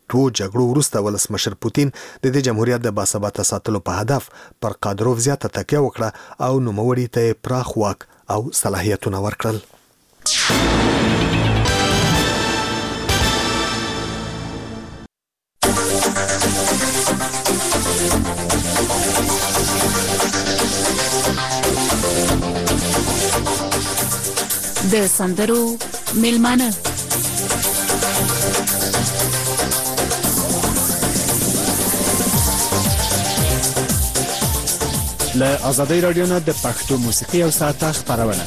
دوه جګړو وروسته ولسمشر پوتین د دې جمهوریت د باثباته ساتلو په هدف پر قادروف زیاته تکیه وکړه او نوموړي ته پراخ واک او صلاحیتونه ورکړل. د سندرو میلمانه له آزادۍ رادیو نه د پښتو موسیقي او ساعته خپرونه.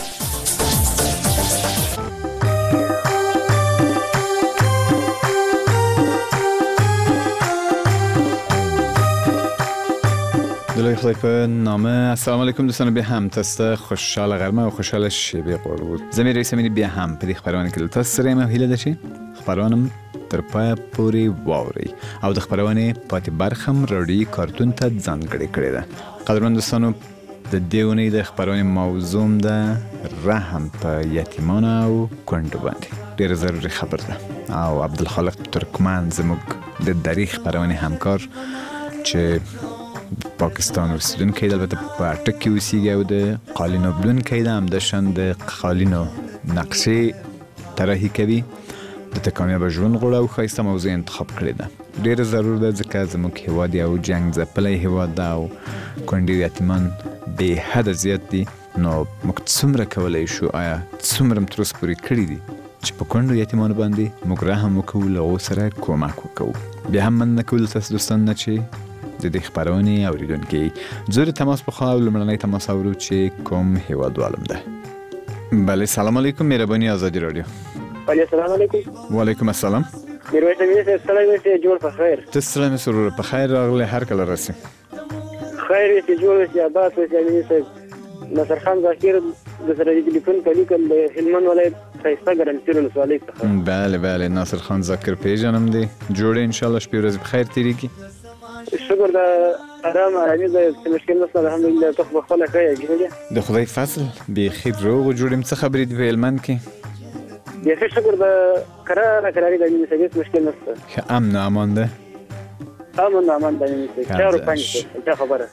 دلوی خدای په نامه. السلام علیکم دوستان، بیا هم تاسو خوشحال غرمه او خوشحال شبیه قربون. زمین رئیس امینی بیا هم په دې خبرونه کې تاسو سره مې هیله ده چې خبرونه تر پای پورې واوري او د خبرونه پاتې برخم رادیو کارتون ته ځانګړې کړې ده. قدرمن دوستانو، د دیونی د خبرونه موضوع ده رحم په یتیمان او کونډو باندې. ډېر ضروري خبر ده او عبدالخالق ترکمن زموږ د دری خبرونه همکار چې پاکستان اوسیدونکی دی، البته په اټک کې اوسیږي او د قالینو بلونکی دی، همداشان د قالینو نقشې طراحي کوي. د کامیابه ژوند غوړه او ښایسته موضوع انتخاب کړې ده. ډېر ضرور ده ځکه زموږ هیواد یو جنګ ځپلی هیواد ده او کونډې او یتیمان بې حده زیات دي. نو موږ څومره کولی شو، آیا څومره م تر اوسه پورې کړي دي چې په کونډو یتیمانو باندې موږ رحم وکړو، له هغو سره کومک وکړو. بیا هم مننه کوو تاسو دوستان نه چې د دې خبرونې اوریدونکي. زه د تماس په خوا لومړنی تماس اورو چې کوم هیوادوالم ده. بله، سلام علیکم، مهرباني آزادي رادیو. بله، سلام علیکم. وعلیکم السلام. میرویس امینی صاحب، سلام ویسې جوړ په خیر. ته سلام سرور په خیر راغلی، هر کله راسي. خیر ویسې جوړ ویسې آباد ویسې امینی صاحب. نصر خان ذاکر د سره د ټلیفون په لیکل د هلمند ولایت ښایسته ګرمسیر ولسوالۍ څخه. بله بله، ناصر خان ذاکر پیژنم دی. جوړې انشاءالله شپې ورځې په خیر تېرېږي. شکر د آرامي د مشکل نشته، الحمدلله. ته خو خپله ښه یې ګیله د خدای فضل بیخي روغ و جوړ یم. څه خبرې دي په هلمند کې؟ بیخي شکر د کراري د امین صاحب هېڅ مشکل نشته. ښه امن و امان ده؟ امن و امان د امین صاحب. 4 و 5 څه خبره؟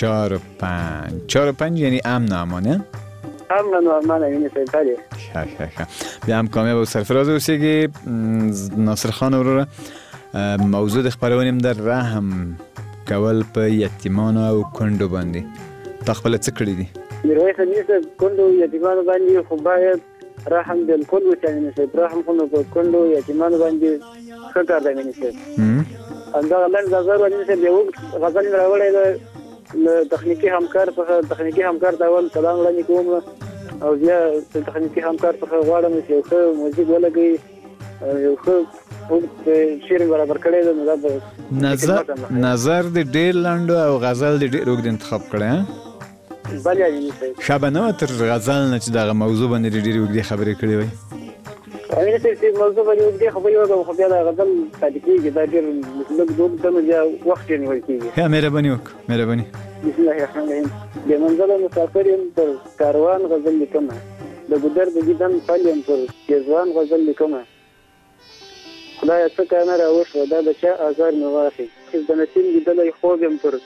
4 و 5 یعنی امن و امان. امن و امان امین صاحب. بله ښه. بیا هم کامیاب او سرفراز اوسېږي ناصر خان وروره. موضوع د خبرونې در رحم کول په یتیمانو او کونډو باندې. تا خپله څه کړي دي؟ میرویس امیني صاحب، کونډو یتیمانو باندې خو باید رحم بالکل وشي امیني صاحب. رحم خو نو په کونډو یتیمانو باندې ښه کار دی امیني صاحب. همدغه لنډ نظر امیني صاحب یو غزل مې راوړی دی له تخنیکي همکار څخه. تخنیکي همکار ته اول سلام وړاندې کوم او بیا د تخنیکي همکار څخه غواړم چې یو ښه موزیک ولګوي، یو ښه شعر برابر کړی دی. نظر د ډېر لنډ او غزل د ډېر اوږد انتخاب کړی. بله امیني صاحب. ښه به نه وه تر غزل نه چې دغه موضوع باندې ډېرې اوږدې خبرې کړې وای؟ امیني صاحب چې موضوع باندې اوږدې خبرې وکړم خو بیا د غزل پاتې کېږي، دا ډېر لږ دود ده، نو بیا وخت ډېر نیول کېږي. ښه، مهرباني وکړه، مهرباني. بسم الله الرحمن الرحیم. بې منزله مسافر یم پر کاروان غزل لیکمه، د ګودر د دیدن پل یم پر ګېزوان غزل لیکمه. خدایه څه کانه راوشوه دا د چا آزار مې واخې، چې د نسیم لیدلی خوب یم پر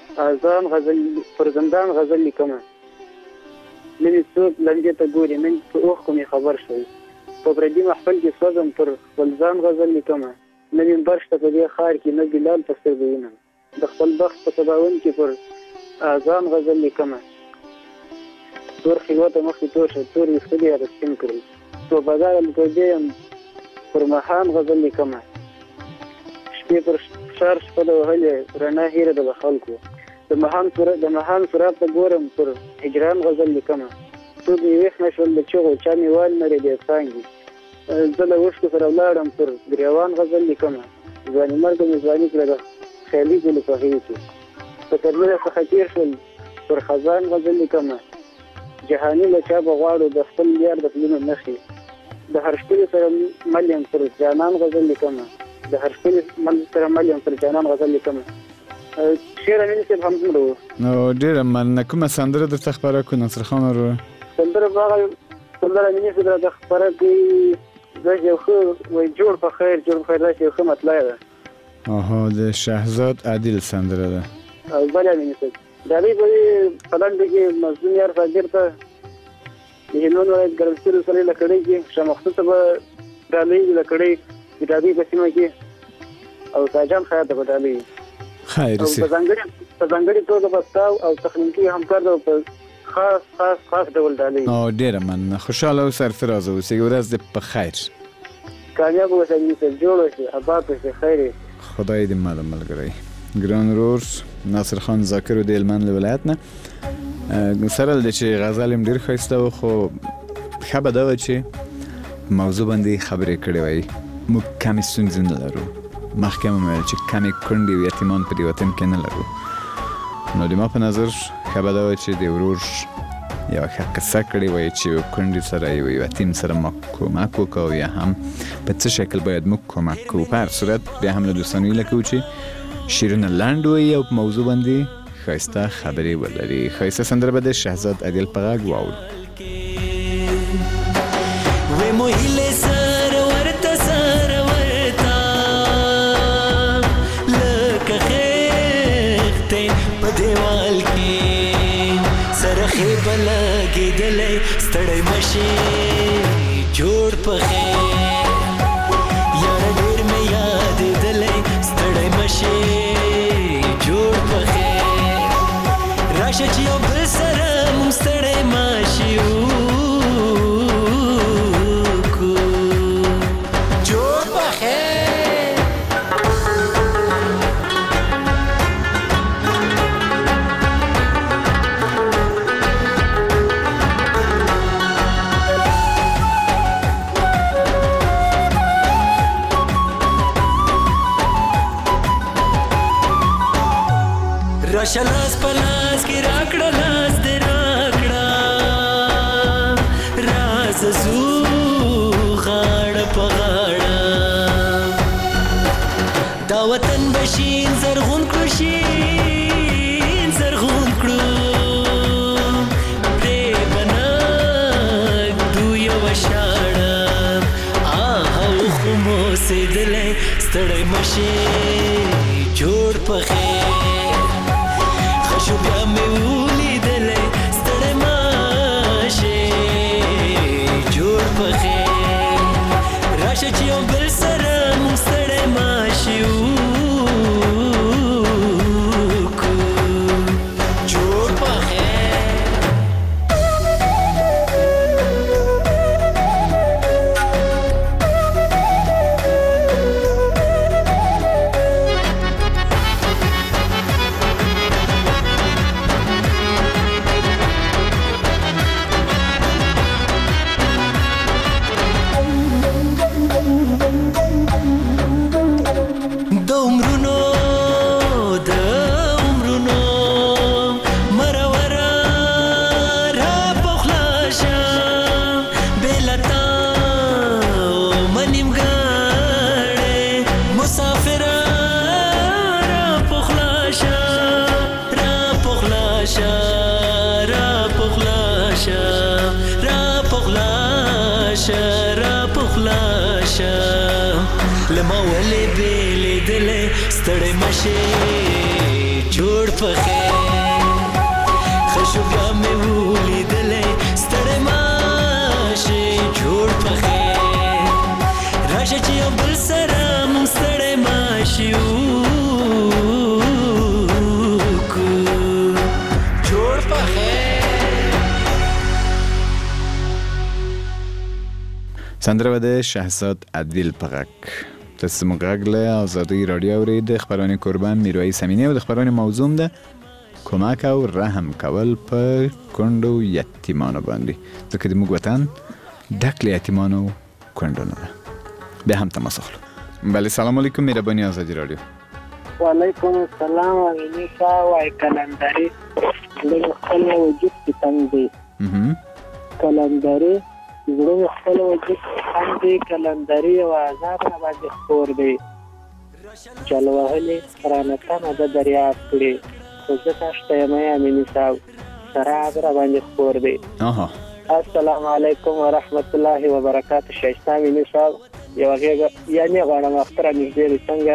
زندان غزل لیکمه. نن یې څوک لمبې ته ګوري، نن په اوښکو مې خبر شوی، په پردي محفل کې سوځم پر خپل ځان غزل لیکمه. نه مې بر شته په دې ښار کې، نه بلال په سترګو وینم، د خپل بخت په سباون کې پر اذان غزل لیکمه. تور خلوته مخکې تور شه، تور ویښته دې راته سپین کړل، توبهداره متوجه یم پر مهان غزل لیکمه. شپې پر ښار شپه د وهلې رڼا هیره ده د خلکو، د مهان سراب ته ګورم پر هجران غزل لیکمه. څوک مې ویښ نه شول د چغو، چا مې وال نرې دې څانګې، زه له اوښکو سره ولاړم پر ګریوان غزل لیکمه. ځواني مرګ مې ځواني کړه د خیالي ګلو په غېږ کې، په ترمنه څخه تېر شول پر خزان غزل لیکمه. جهاني له چا به غواړو د خپل یار د پلونو نښې، د هر ښکلي سره مل یم پر جانان غزل لیکمه، د هر ښکلي سره مل یم پر جانان غزل لیکمه. شعر امین صاحب همدومره و. نو ډېره مننه. کومه سندره درته خپره کړو نصر خان وروره؟ سندره به هغه سندره امین صاحب راته خپره کړي، داسې یو ښه وایي جوړ په خیر، جوړ په خیر، داسې یو ښه مطلع ده. آها د شهزاد عادل سندره ده. بله مینې صاحب ډالۍ به یې په لنډه کې مظلوم یار فاجر ته د هلمند ولایت ګرمسیر ولسوالۍ لکړۍ کې شاه محمود ته به ډالۍ لکړۍ د ډابې په سیمه کې او شاهجان خیاط ته به ډالۍ خیر او سي په ځانګړې توګه به ستا او تخنیکي همکار ته په خاص ډول ډالۍ. ډېره مننه. خوشحاله او سرفراز اوسئ. ورځ دې په خیر. کامیاب اوسئ مینې صاحب. جوړ اوسئ، اباد اوسئ، خیر یې. خدای دې مل ملګری. ګران ورور ناصر خان ذاکر د هلمند له ولایت نه سره له چې غزل هم ډېر ښایسته و خو ښه به دا وه چې موضوع باندې خبرې کړې وای. موږ کمې ستونزې نه لرو. مخکې مو ویل چې کمې کونډې او یتیمان په دې وطن کې نه لرو. نو د ما په نظر ښه به دا وه چې د ورور یوه ښه قصه کړې وای چې یو کونډې سره یو یتیم سره موږ کومک وکړو یا هم په څه شکل باید موږ کومک کوو. په هر صورت بیا هم له دوستانو هیله کوو چې شعرونه لنډ وي او په موضوع باندې ښایسته خبرې ولري. ښایسته سندره به د شهزاد عادل په غږ واورو. ستړی مشي جوړ پخې یار ډېر مې یادېدلی ستړی مشي جوړ پخې راشه چې یو بل سره مونږ ستړی ماشي وکړو جوړ پخې راشه لاس په لاس کې راکړه لاس دې راکړه راز زو غاړه په غاړه دا وطن بشین زرغون کړو شین زرغون کړو پرې بناک دو یو شاړه آها خو مو سیدلی ستړی مشي جوړ پخې شو بیا مې ولیدلی ستړی ماشې جوړ پخې راشه چې یو بل سره مونږ ستړی ماشې وکړو جوړ پخې لما ولې بیلیدلی ستړی مشې جوړ پخې ښه شو بیا مې ولیدلی ستړی ماشې جوړ پخې راشه چې یو بل سره مونږ ستړی ماشې وکړو جوړ پخې. سندره به د شهزاد عادل په غږ. تاسو زموږ غږ له ازادۍ راډیو اورئ. د خپرونې قربان میرویس امینی او د خپرونې موضوع ده کمک او رحم کول په کونډو یتیمانو باندې ځکه د موږ وطن ډک له یتیمانو کونډو نه ده. بیا هم تماس اخلو. بله سلام علیکم مهرباني ازادۍ راډیو. وعلیکم السلام امینی صاحب وای کلندري د خپل وجود کې تنګ دی کلندري زړه خپل وجود هم دی کلندري او آزاد باندې خور دی چل وهلې رانه تنه د دریاب کړي خو زه تاسو ته یم امینی صاحب سره باندې خور دی. السلام علیکم ورحمت الله وبرکاته. شایسته امینی صاحب یو غیږه یا نه غواړم اختر نږدې دی څنګه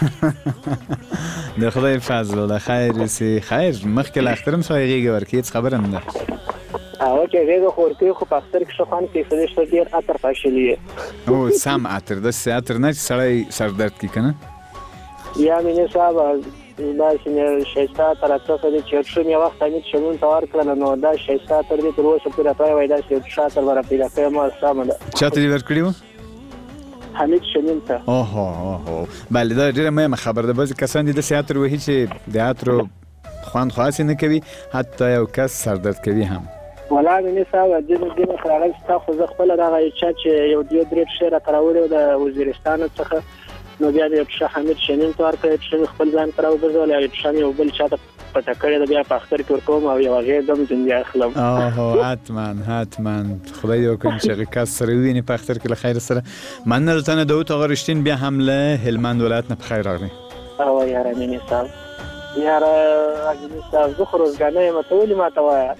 د خدای فضل د خیر سي خیر مخکې لا اخترم سوی غیږه ورکې هیڅ خبره نه ده او چې غیږه خورکې خو په اختر کې شخوان کې فدش ډیر عطر پاشلی او سم عطر د عطر نه سړی سر درد کی کنه یا مینه صاحب دا چې شایسته تر څو د چرشم یو وخت امید شمون تور کړل نو دا شایسته تر دې تر اوسه پورې راځي وای دا چې شاته ور پیدا کوي ما سم ده چاته دې ورکړیو حمید شمیم ته اوه بله دا ډیره مهمه خبر ده بعضې کسان دي داسې عطر وهي چې د عطرو خوند خاصې نه کوي حتی یو کس سردرد کوي هم ولا مینه صاحب د دې خلک ستا خو زه خپل دغه چې یو دیو درې شعر تراوړو د وزیرستان څخه نو بیا د حمید شمیم ته ورکړی چې خپل ځان تر وګرځول او شمیم یو بل چاته پټه کړی د بیا په اختر کې ورکوم او یو هغې دم دنیا اخلم حتما خدای دې وکړي چې هغه کس سره ووینې په اختر کې له خیر سره مننه له تا نه داود آقا رښتین بیا هم له هلمند ولایت نه په خیر راغلی او یاره مینې صاحب یاره مینې صاحب زه خو روزګانه یم ته ولې ماته وایه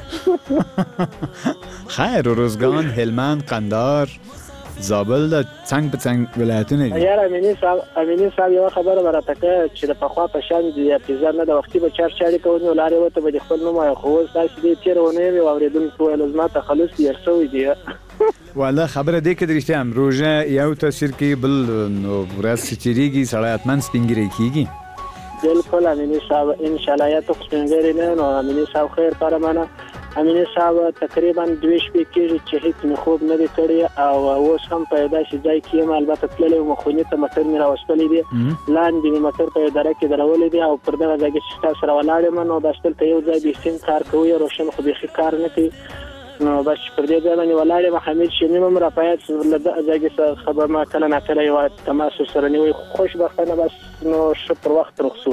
خیر روزګان هلمند قندهار زابل د څنګ په څنګ ولایتونه دي یاره امینی صاحب یو خبره راته کوي چې د پخوا په شان دي اپیزار نه د وختي به چارچاري کوي نو لارې وته به خپل نوم او خو تاسو دې تیرونه وي او اوریدونکو ول زما تخلص یې رسوي دي والله خبره دې کې درشته هم روزه یو تاثیر کې بل نو ورځ چیرېږي سړی اتمن سپینګری کیږي بالکل امینی صاحب ان شاء الله یا ته سپینګری نه نو امینی صاحب خیر پرمانه امینی صاحب تقریبا 2 شپې کېږي چې هیڅ نه خوب نه دی کړی او اوس هم پیدا شي ځای کې یم البته تللی وم خونې ته موټر مې راوستلی دی لاندې مې موټر په اداره کې درولې دی او پر دغه ځای کې چې تاسو سره ولاړ یم نو بس دلته یو ځای بېخي کار کوي روشن خو بېخي کار نه کوي نو بس پر دې ځای باندې ولاړ یم حمید شمیم هم راپیاد له دغه ځای کې خبر ما کله ناکله یو تماس سره نیوی خوشبختانه بس نو ښه پر وخت رخصو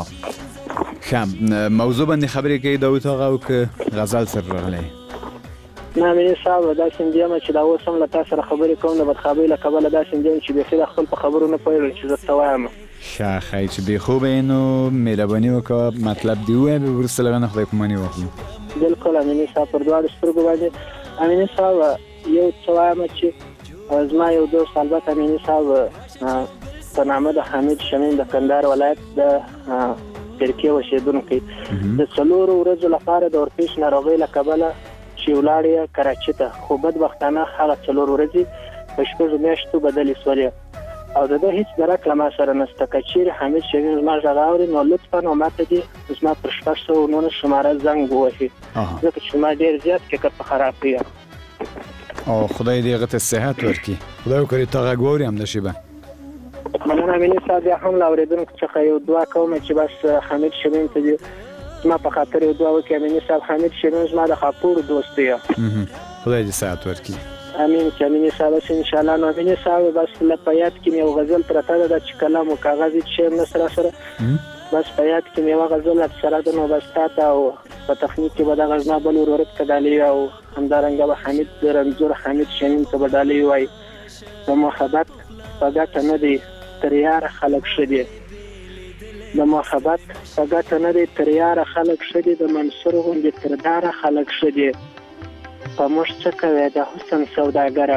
موضوع باندې خبرې کوي داود آقا او که غزل سره راغلی نه مینې صاحب داسې یم چې دا اوس هم له تا سره خبرې کوم د بدخوابۍ له کبله داسې یم چې بیخي د خپل په خبرو نه پوهېږم چې زه څه وایم ښه ښایي چې بېخوبه یې نو مهرباني وکړه مطلب دې ووایه بیا وروسته له هغه نه خدای پاماني واخلو بالکل امینې صاحب پر دواړو سترګو باندې امینې صاحب یو څه وایم چې زما یو دوست البته امینې صاحب په نامه د حمید شمیم د کندهار ولایت د ترکیه اوسېدونکی د 4 ورځو لپاره د اورپیش ناروغۍ له کبله چې ولاړ یې کراچۍ ته خو بدبختانه هغه 4 ورځې په 6 میاشتو بدلې شولې او د هیڅ درک له ما سره نشته که چیرې حمید شمیم زما غږ اوري نو لطفا ماته دې زما پر 609 شماره زنګ ووهي ځکه چې ما ډېر زیات فکر په خراب کړی او خدای دې هغه ته صحت ورکړي خدای وکړي تا غږ واوري همدا شیبه مننه امینې صاحب بیا هم له اورېدونکو څخه یو دعا کوم چې بس حمید شمیم ته دې زما په خاطر یو دعا وکړي امینې صاحب حمید شمیم زما د خاپور دوست دی خدای دې صحت ورکړي امین چې امینې صاحب ان شاء الله نو امینې صاحب بس له په یاد کې مې یو غزل پرته ده چې کلام او کاغذ هیڅ شی نه سره بس په یاد کې مې یو غزل سره ده نو بس تا ته او په تخنیک کې به دغه زما بل ورور کډالي او همدارنګه به حمید رنځور حمید شمیم ته به ډالۍ وایي د محبت په ګټه نه دی تر یاره خلک ښه دي د محبت په ګټه نه دی تر یاره خلک ښه دي د منصور غوندې ترداره خلک ښه دي په موږ څه کوې د حسن سوداګره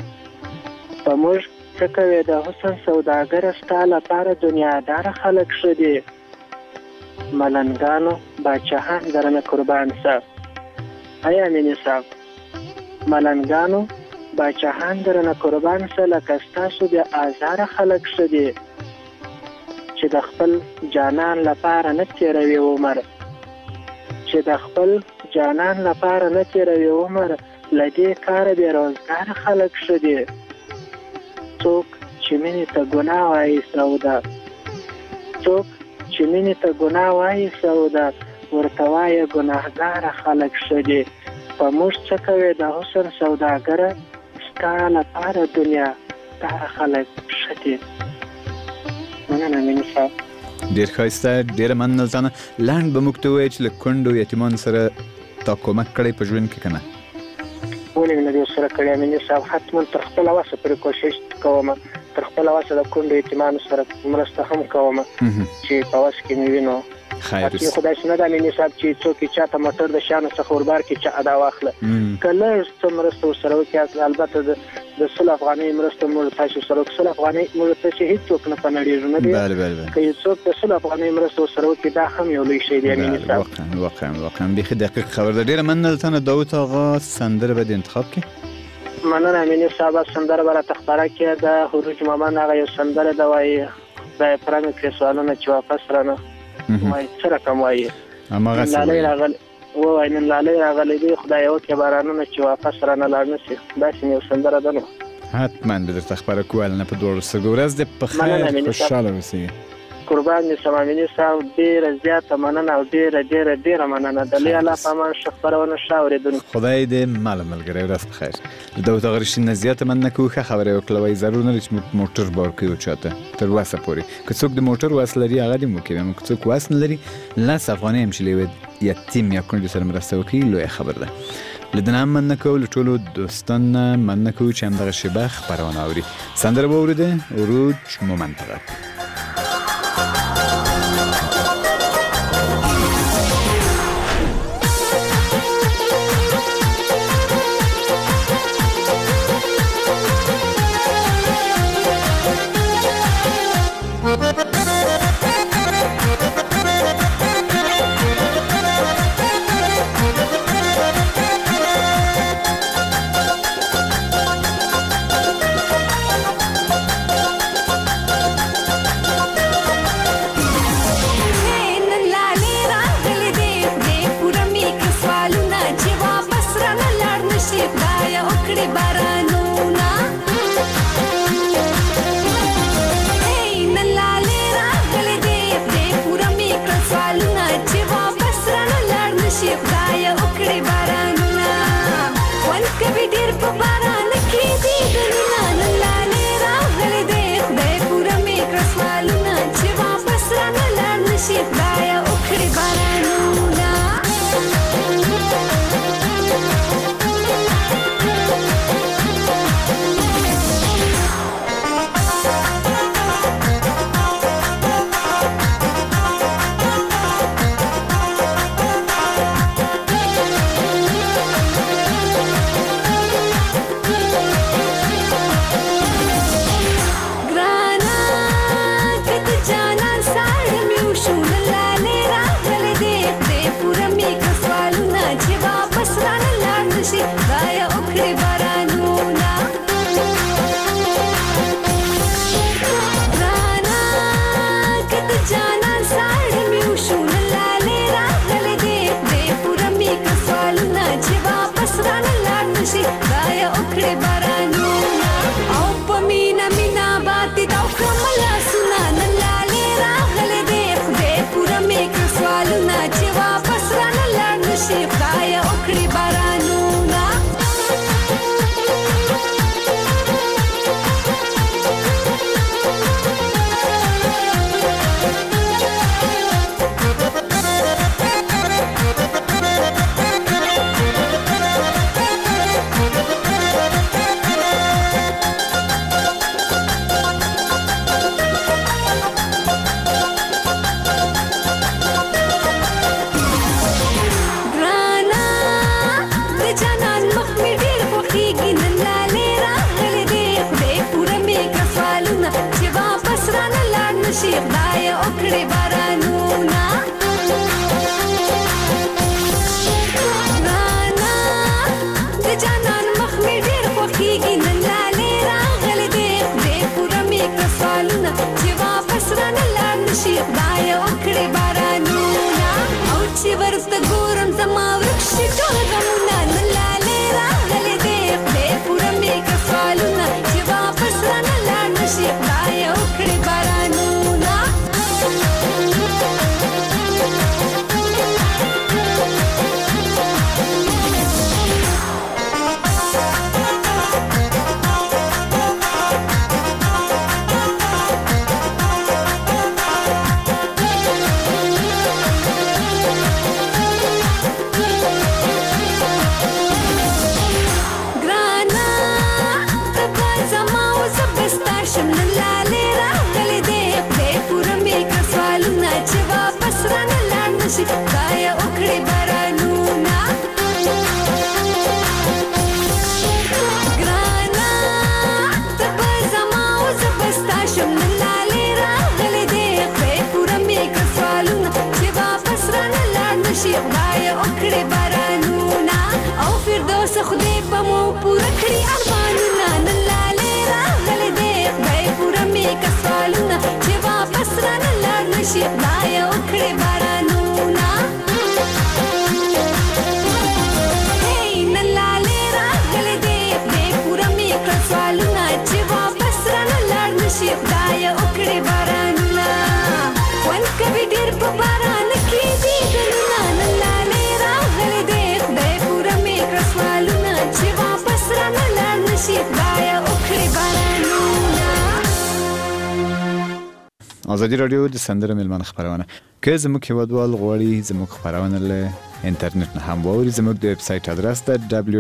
په موږ څه کوې د حسن سوداګره ستا لپاره دنیاداره خلک ښه دي ملنګانو باچاهان درنه قربان شه ای امینې صاحب ملنګانو باچاهان درنه قربان شه لکه ستاسو د آزاره خلک ښه دي چې د خپل جانان لپاره نه تېروي عمر چې د خپل جانان لپاره نه تېروي عمر له دې کاره بېروزګاره خلک ښه دي څوک چې مینې ته ګناه وایي سوده څوک چې مینې ته ګناه وایي سوده ورته وایه ګناهګاره خلک ښه دي په موږ څه کوې د حسن سوداګره ستا لپاره دنیا داره خلک ښه دي مننه مینې صاحب ډېر ښایسته ډېره مننه ځانه لنډ به موږ ته ووایې چې له کونډو یتیمانو سره تا کومک کړی په ژوند کې که نه ولې مې نه دې ورسره کړی امینې صاحب حتما تر خپله وسه پورې کوشش کوم تر خپله وسه د کونډو یتیمانو سره مرسته هم کوم چې په وس کې مې وینو حتمي خدای څه نه ده امینې صاحب چې څوک یې چاته موټر د شیانو څخه وربار کړي چا ادا واخله که لږ څه مرسته ورسره وکړي البته د 100 افغانۍ مرسته موږ تاسو سره 100 افغانۍ موږ ته هیڅ څوک نه پنړېږي نه دی بله که څوک د 100 افغانۍ مرسته سره وکړي دا هم یو لوی شی دی امین صاحب واقعا بیخي دقیق خبر ده. ډیره مننه تاسو داوود آقا سندره به انتخاب کړئ. مننه امین صاحب سندره برا تخبره کې د هروج مامان هغه یو سندره د وای د پرانه کې سوالونه چې واپس رانه وای سره کوم وای اما غسل وای نن لاله راغلی دی خدای یو کې بارانونه چې واپس رانه لاړ نشي دا چې یو سندره ده نو حتما به درته خبره کول نه په دوه ورځ د په خیر خوشاله اوسئ. قربان دي سمامینی صاحب ډیره زیاته مننه او ډیره مننه د لې الله په امان خبرونه شاوریدون خدای دې مال ملګری ورځ بخیر. د دوت غریش نه زیاته مننه کوه خبره وکړوي ضرور نه چې موټر بار کوي چاته تر واسه پوري که څوک د موټر واسه لري هغه دې مو کوي مو څوک واسه لري لاس افغاني هم شلې یتیم یا کونډه سره مرسته وکړي لوی خبر ده. لدنه هم مننه کول ټولو دوستان مننه کوي چې هم دغه شبه خبرونه اوري. سندره وورده عروج مومنطقه نشي خدای وکړي بارانونه او فردوس خدای په مو پوره کړی ارمانونه نن لاله راغلې دې خدای پوره مې کسالونه چې واپس را نه لاړ نشي خدای وکړي بارانونه نن لاله راغلې دې خدای پوره مې کسالونه چې واپس را نه لاړ نشي خدای وکړي بارانونه وان کبي ډېر په باران کې دي ګلونه نن لاله راغلې دې خدای پوره مې کسالونه چې واپس را نه لاړ نشي خدای وکړي بارانونه. ازادي رادیو د سندره ملمن خبرونه که زموږ هیوادوال غواړي زموږ خبرونه له انټرنیټ نه هم واوري زموږ د ویب سایټ ادرس ده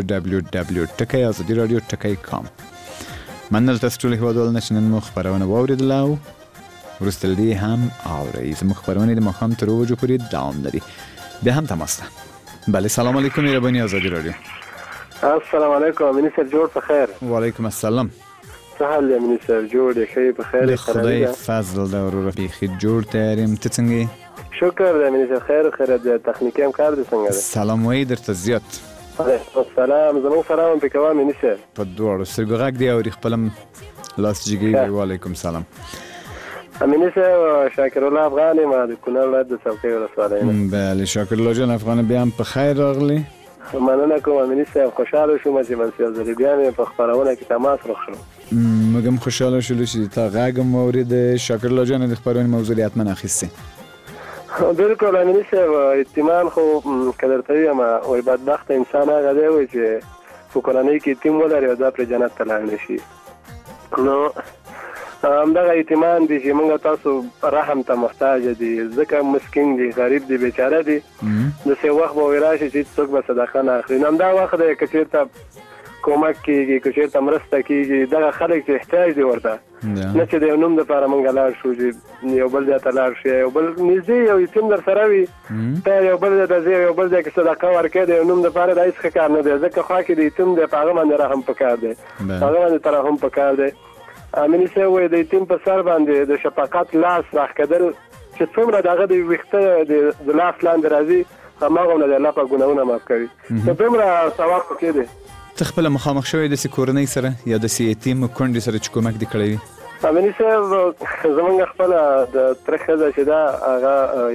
www.azadiradio.com. مننه تاسو ټول هیوادوال نه چې نن مو خبرونه واوریدل او وروسته دې هم اورئ زموږ خبرونه د ماښام تر 2 بجو پورې دوام لري. بیا هم تماس ده. بله سلام علیکم مهرباني ازادي رادیو. السلام علیکم امین سر جوړ په خیر. وعلیکم السلام. څه حال دی امین سر جوړ یې ښه په خیر. خدای فضل دا ورو بیخي جوړ تیاریم ته څنګه؟ شکر دی امین سر خیر د تخنیکی هم کار دی څنګه دی؟ سلام وای درته زیات. سلام زمون سلام په کوم امین سر. په دوړو سترګو غږ دی او خپلم لاس جګی وعلیکم سلام. امین سر شاکر الله افغانی ما د کونړ ولایت د څوکۍ ولسوالۍ نه. بله شاکر الله جان افغان بیا هم په خیر راغلی. مننه کوم امین سر خوشاله شوم چې منصور زری بیا مې په خبرونه کې تماس راخلو. موږ هم خوشاله شولو چې تا غږ مورید شاکر الله جان د خبرونه موضوعیت من اخیستی. بالکل امین سر اطمینان خو کدرته یم وای بدبخت انسان هغه دی وای چې په کورنۍ کې یتیم ولري او دا پر جنت ته لاړ نشي. نو همدغه اطمینان دی چې موږ تاسو رحم ته محتاج دي ځکه مسکین دي غریب دي بیچاره دي د څه وخت به راشي چې څوک به صدقه نه اخلي. نو همدا وخت دی که چېرته کومک کېږي که چېرته مرسته کېږي دغه خلک چې احتیاج دي ورته نه چې د یو نوم دپاره موږ لاړ شو چې یو بل ځای ته لاړ شي یو بل نږدې یو یتیم در سره وي ته یو بل ځای ته ځې یو بل ځای کې صدقه ورکوې د یو نوم دپاره دا هېڅ ښه کار نه دی ځکه خوا کې د یتیم دی په هغه باندې رحم پکار دی په هغه باندې ترحم پکار دی. امیني صاحب وایي د یتیم په سر باندې د شفقت لاس راښکېدل چې څومره د هغه د ویښته د لاس لاندې راځي هماغه نه د الله پاک ګناهونه معاف کوي. نو دومره ثواب پکې دی. ته خپله مخامخ شوی داسې کورنۍ سره یا داسې یتیم کونډې سره چې کومک دې کړی وي؟ امیني صاحب زمونږ خپله د تره ښځه چې ده هغه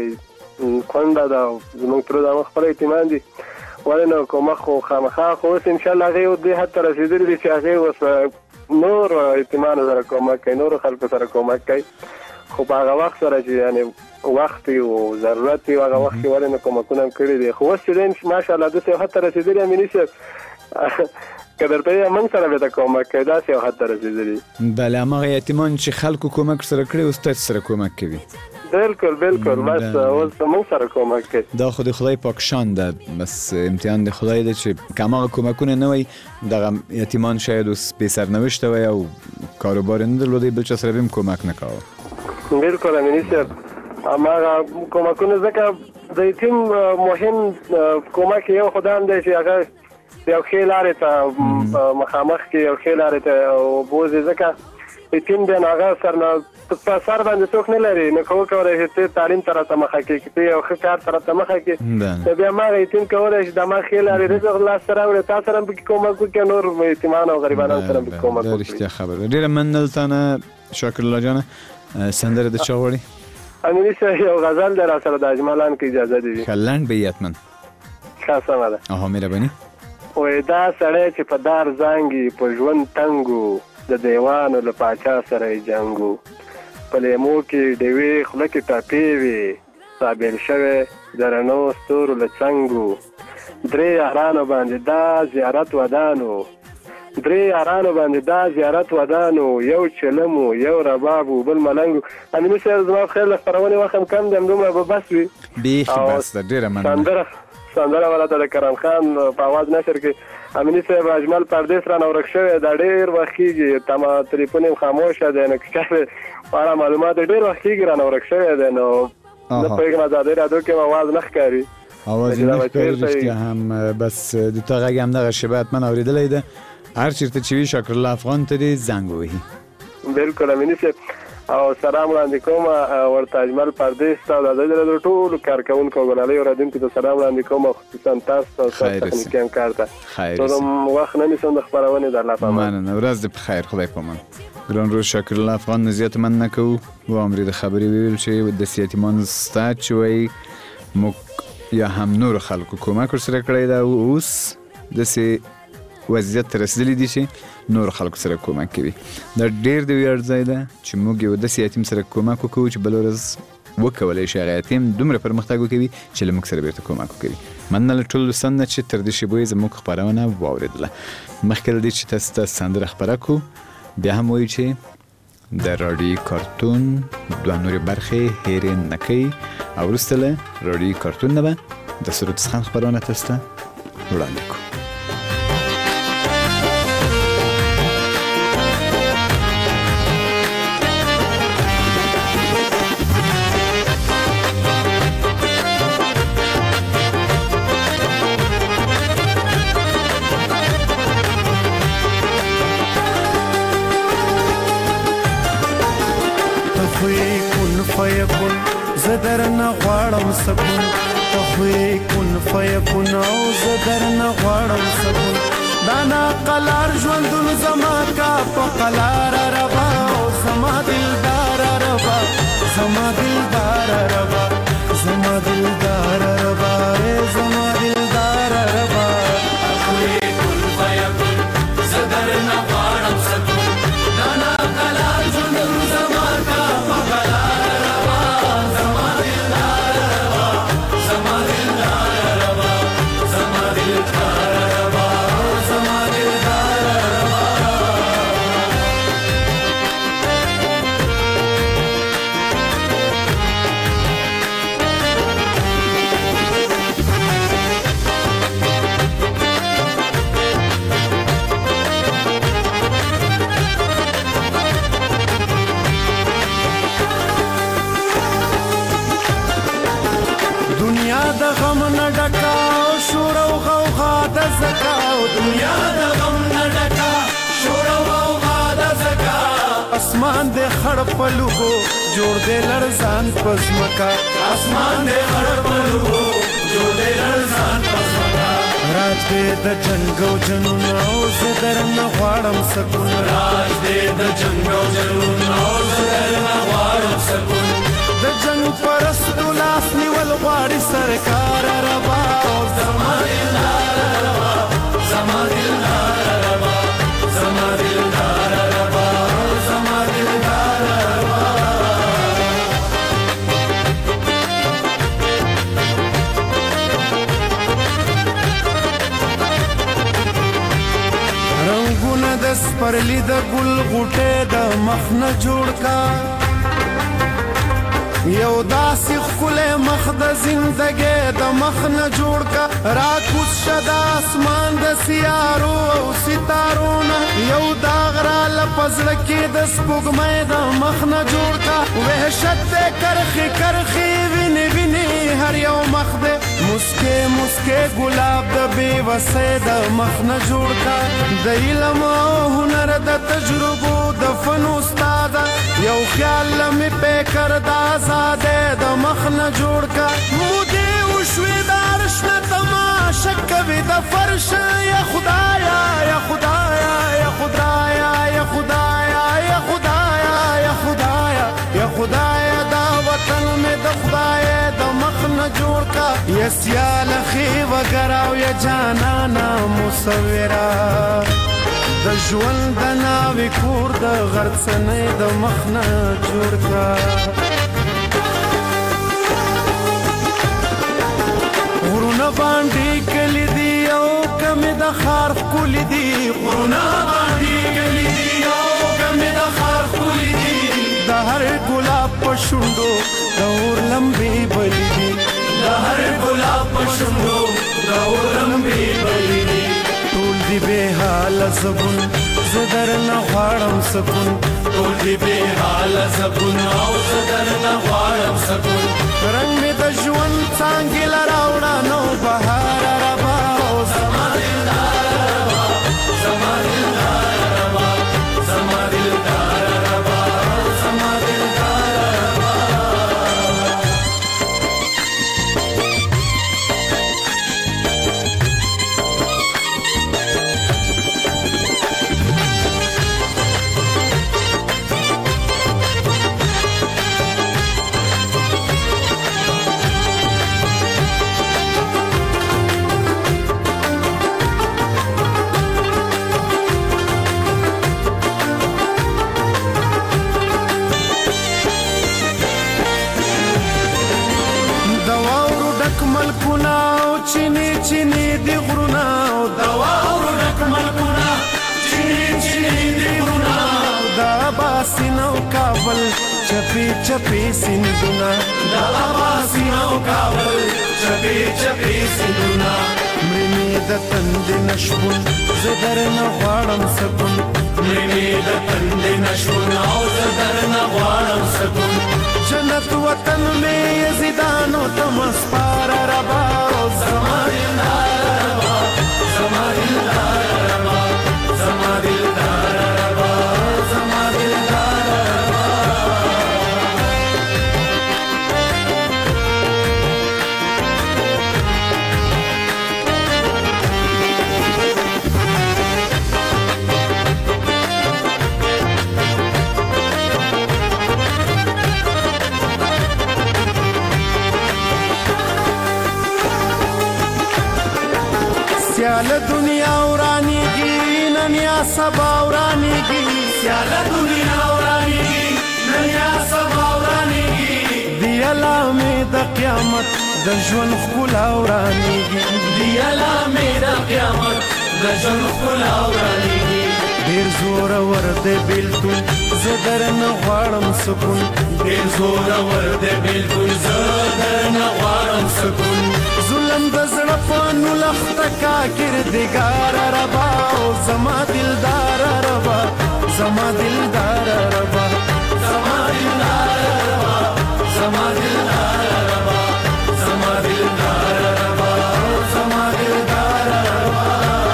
کونډه ده زمونږ تره ده خپله یتیمان دي ولې نو کومک خو خامخا خو اوس انشاءالله هغې دې حد ته رسېدلي دي چې هغې اوس نور یتیمانو سره کومک کوي نورو خلکو سره کومک کوي خو په هغه وخت سره چې یعنې وخت وي او ضرورت وي هغه وخت کې ولې نه کومکونه هم کړي دي خو اوس چې دی ماشاءالله داسې یو حد ته رسېدلي امیني صاحب که درته یې موږ سره بېرته کومک کوي داسې یو حد ته رسېدلي. بله هماغه یتیمان چې خلکو کومک سره کړي اوس تاسو سره کومک کوي. بالکل بالکل بس اوس موږ سره کومک کوي. دا خو د خدای پاک شان ده بس امتحان د خدای ده چې که هماغه کومکونه نه وای دغه یتیمان شاید اوس بې سرنوشته وای او کاروبار یې نه درلودی بل چا سره به هم کومک نه کوه. بالکل امیني صاحب هماغه کومکونه ځکه د یتیم مهم کومک یو خو دا هم دی چې هغه یو ښې لارې ته مخامخ کې یو ښې لارې ته وبوځي ځکه یتیم دی نو هغه په سر باندې څوک نه لري نو که وکولی شي ته تعلیم طرف ته مخه کړي ته یو ښه کار طرف ته مخه کړي نو بیا هماغه یتیم کولی شي د هماغه ښې لارې رزق لاسته راوړي تا سره هم پکې کومک وکړي نور یتیمانو او غریبانو سره هم پکې کومک وکړي. رښتیا خبره ډېره مننه تا نه شاکر الله جانه. سندره د چا غواړي؟ امیني صاحب یو غزل دی را سره د اجمالان کې اجازه دي ښه لنډ به یې حتما. ښه سمه ده. مهرباني. وایي دا سړی چې په دار زانګي په ژوند تنګو د دیوانو له پاچا سره یې جنګو په لیمو کې ډیوې خوله کې ټاپې وې سابیل شوی د رڼو ستورو له څنګو درې یارانو باندې دا زیارت ودانو یو چلمو یو ربابو بل ملنګو. امیني صاحب زما په خیر له خپرونې وخت هم کم دی همدومره به بس وي بیخي بس ده ډېره مننه. سندره ولاته د کرم خان په اواز نشر کې امیني صاحب اجمل پردیس رانه ورک شوی دا ډېر وخت کېږي تما تلیفون یې خاموشه دی نو که چا په اړه معلومات ډېر وخت کېږي رانه ورک شوی دی نو نه پوهېږم ازادۍ راډیو کې اواز نه ښکاري اواز یې نه ښکاري رښتیا هم بس د تا غږ همدغه شېبه حتما اورېدلی ده هر چېرته چې وي شاکر الله افغان ته دې زنګ ووهي. بالکل امیني صاحب او سلام وړاندې کوم ورته اجمل پردیس ته د دې ټولو کارکونکو غوړالي اوریدونکو ته سلام وړاندې کوم خصوصا تاسو ته تخنیکي کارته نو وخت نه نشم د خبرونه د الله په امان مننه ورځ دې په خیر خدای په امان ګران روز شاکر الله افغان زیات مننه کوو و امر د خبرې ویل چې د سیاتیمان ستات چوي مو یا هم نور خلکو کومک سره کړی دا اوس د سي وضعیت رسیدلی دي چې نور خلکو سره کومک کوي دا ډېر د ویاړ ځای ده چې موږ یو داسې یتیم سره کومک وکړو چې بل ورځ وکولی شي هغه یتیم دومره پرمختګ وکوي چې له موږ سره بیرته کومک وکوي مننه له ټولو دوستانو نه چې تر دې شېبو یې زموږ خپرونه واورېدله مخکې له دې چې تاسو ته سندره خپره کړو بیا هم وایو چې د راډیو کارتون دوه نورې برخې هېرې نه کوي او وروسته له راډیو کارتون نه به د سرود څخه خپرونه تاسو ته وړاندې کړو زدرنا غواړم سکون تخوی کن فیکون او زدرنا غواړم سکون دانا قلار ژوندون زما کا په قلار ربا او زما دلدار ربا زما دلدار ربا زما دلدار ربا زما دلدار ربا تخوی کن فیکون زدرنا غواړم سکون دانا قلار ژوندون زما کا په قلار اسمان دے خړ پلوغو جوړ دے لړزان پزمکا اسمان دے خړ پلوغو جوړ دے لړزان پزمکا راج دے د جنگو جنون او زدرن غواړم سکون راج دے د جنگو جنون او زدرن غواړم سکون د جنگ پرستو لاس نیول غواړي سرکار ربا زما دلدار ربا زما دلدار ربا زما دلدار ربا زما دلدار ربا رنگونه د سپرلی د ګل غوټه د مخ نه جوړ کا یو داسې ښکلی مخ د زندګۍ د مخ نه جوړ کا راکوز شه د اسمان د سیارو او ستارو نه یو داغ راله په زړه کې د سپوږمۍ د مخ نه جوړ کا وحشت دی کرښې کرښې وینې وینې هر یو مخ دی مسکې مسکې ګلاب د بېوسۍ د مخ نه جوړ کا د علم او هنر د تجربو د فن استاده یو خیال لمې پیکر د آزادۍ د مخ نه جوړ کا مودې وشوې د عرش نه تماشه کوي د فرش یا خدایا یا خدایا یا خدایا یا خدایا یا خدایا یا خدایا یا خدایا دا وطن مې د خدای د مخ نه جوړ کا یا سیال خې وګراو یا جانانا مصوره د ژوند د ناوې کور د غرڅنۍ د مخ نه جوړ کا غرونه باندې کلی دي او کمې د ښار ښکلي دي غرونه باندې کلی دي او کمې د ښار ښکلي دي د هر ګلاب په شونډو د اور لمبې بلې دي د هر ګلاب په شونډو د اور لمبې بلې دي ټول دی بے حال زبون زدر نه غواړم سکون ټول دی بے حال زبون او زدر نه غواړم سکون رنگ می د ژوند څانګې لراوړه نو بهار ربا زما دلدار ربا زما دلدار ربا زما دلدار ربا زما دلدار ډک ملکونه او چینی چینی دی غرونه او د واورو ډک ملکونه چینی چینی دی غرونه د اباسین او کابل چپی چپی سیندونه د اباسین او کابل چپی چپی سیندونه مړینې د تندې نشون زه درنه غواړم سکون مړینې د تندې نشون او زه درنه غواړم سکون جنت وطن میں یزیدانو تم اسپار ربا زما دلدار ربا زما دلدار ربا زما دلدار ربا زما دلدار سیال دنیا ورانیږي نن یا سبا ورانیږي سیال دنیا ورانیږي نن یا سبا ورانیږي دی علامې د قیامت د ژوند ښکلا ورانیږي دی علامې د قیامت د ژوند ښکلا ورانیږي ډېر زورور دی بېلتون زه درنه غواړم سکون ډېر زورور دی بېلتون زه درنه غواړم سکون ظلم د زړه په نولخته کا کردګار ربا زما دلدار ربا زما دلدار ربا زما دلدار ربا زما دلدار ربا زما دلدار ربا زما دلدار ربا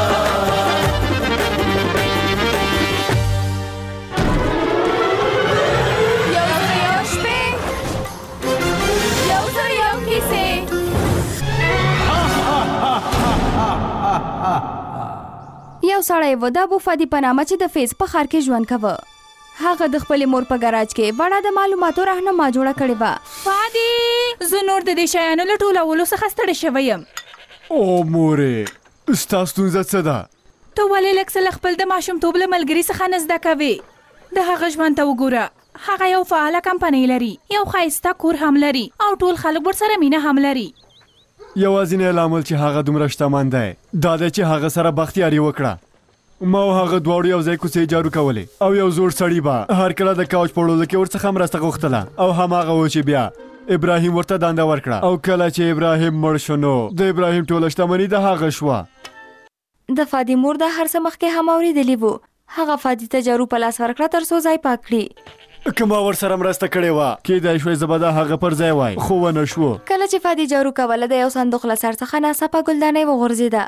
یو سړی و د ابو فادي په نامه چې د فیض په ښار کې ژوند کوه هغه د خپلې مور په ګراج کې وړه د معلوماتو راهنما جوړه کړې وه فادي زه نور د دې شیانو له ټولولو څخه ستړې شوی یم او مورې ستا ستونزه څه ده ته ولې لږ څه له خپل د ماشومتوب له ملګري څخه نه زده کوې د هغه ژوند ته وګوره هغه یو فعاله کمپنۍ لري یو ښایسته کور هم لري او ټول خلک ورسره مینه هم لري یوازینی لامل چې هغه دومره شتمن دی دا دی چې هغه سره بختیاري وکړه ما او هغه دواړو یو ځای کوڅې جارو کولې او یو زوړ سړي به هر کله د کوچ په وړلو کې ورڅخه مرسته غوښتله او هماغه و چې بیا ابراهیم ورته دنده ورکړه او کله چې ابراهیم مړ شو نو د ابراهیم ټوله شتمني د هغه شوه د فادي مور د هر څه مخکې هم اورېدلي وو هغه فادي ته جارو په لاس ورکړه تر څو ځای پاک کړي که ما ورسره مرسته کړې وه کیدای شوی زه به د هغه پر ځای وای خو ونه شوه کله چې فادي جارو کوله د یو صندوق له سر څخه ناڅاپه ګلدانۍ وغورځېده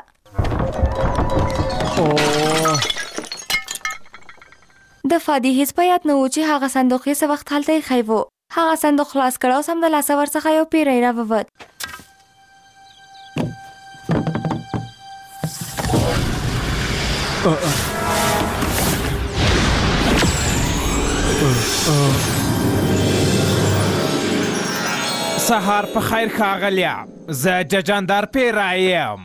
د فادي هیڅ په یاد نه و چې هغه صندوق یې څه وخت هلته ایښی و هغه صندوق خلاص کړه او سمدلاسه ورڅخه یو پیری راووت سهار په خیر ښاغلیه زه ججاندار پیری یم